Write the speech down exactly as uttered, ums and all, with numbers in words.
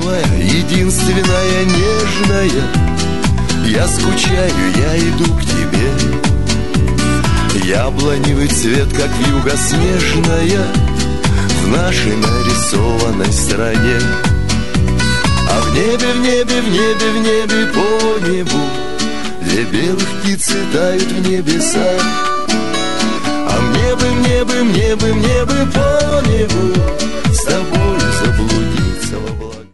самая, единственная, нежная. Я скучаю, я иду к тебе. Яблоневый цвет, как вьюга снежная, в нашей нарисованной стране. А в небе, в небе, в небе, в небе, по небу две белых птицы тают в небеса. А мне бы, мне бы, мне бы, мне бы по небу